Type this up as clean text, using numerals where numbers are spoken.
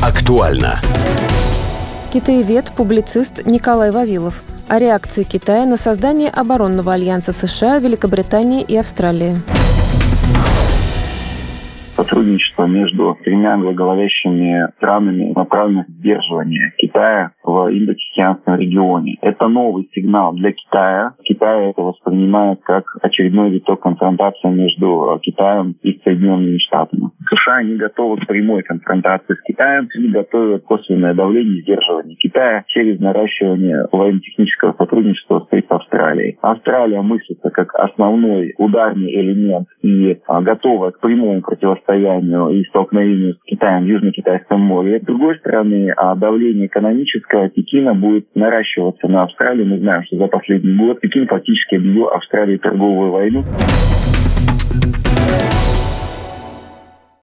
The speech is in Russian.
Актуально. Китаевед, публицист Николай Вавилов. О реакции Китая на создание оборонного альянса США, Великобритании и Австралии. Сотрудничество между тремя глаголовящими странами направлено на сдерживание Китая в Индо-Тихоокеанском регионе. Это новый сигнал для Китая. Китай это воспринимает как очередной виток конфронтации между Китаем и Соединенными Штатами. США не готовы к прямой конфронтации с Китаем и готовят косвенное давление и сдерживание Китая через наращивание военно-технического сотрудничества с Австралией. Австралия мыслится как основной ударный элемент и готова к прямому противостоянию и столкновению с Китаем в Южно-Китайском море. С другой стороны, давление экономическое Пекина будет наращиваться на Австралию. Мы знаем, что за последний год Пекин фактически объявил Австралии торговую войну.